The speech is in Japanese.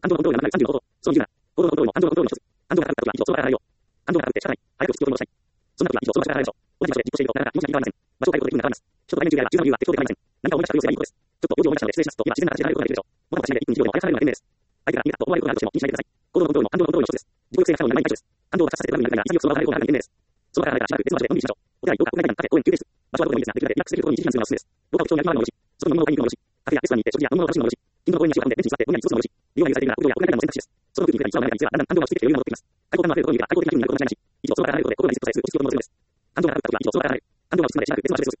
感情のコントロールがなくなる35行動。そういう行動のコントロールも感情のコントロールの一つ。感情が高くとは日常、そのから離れよう。感情が高くて社会、早く必要としたい。そんな時は日常、その場所から離れましょう。同じ場所でじっとしているとなかなか気持ちが変わりません。場所を変えることで気分が変わります。人と対面中であれば、柔軟な理由は適当で構いません。何かを思い出したという要素がいいことです。ちょっと用事を思い出したので失礼しますと、今自然な形で離れることができるでしょう。物事をしないで1分2秒でもあやされるのが天命です。相手が見えたと思われることがあるとしても気にしないでください。行動のコントロールも感情のコントロールの一つです。自己抑制が可能になるのが一です。感情を爆発させてうまくいかないが、潔くその場を離れることがあるのが天命です。その場から離れたらしばらく別の場所でのんびりしましょう。お手洗い、廊下、屋外にカフェ、公園、休憩室。場所はどこでもいいですが、できるだけリラックスできるところに1時間するのがおすすめです。廊下を基調に歩き回るのもよし、外に飲み物を買いに行くのもよし、カフェやレストランに行って食事や飲み物を楽しむのもよし、近所の公園に足を運んでベンチに座ってぼんやり過ごすのもよし、利用が許されているなら屋外や屋外の選択肢です。その空気に触れたり実は慣れない実はだんだん感情が落ち着いてきて余裕が戻ってきます。対抗感のあふれるところにいるから対抗的な気分になることも間違いなし。一度その場から離れることで心がリセットされ、心が戻るんです。感情が高くなるときは一度その場から離れる。感情が落ち着くまでしばらく別の場所で過ごす。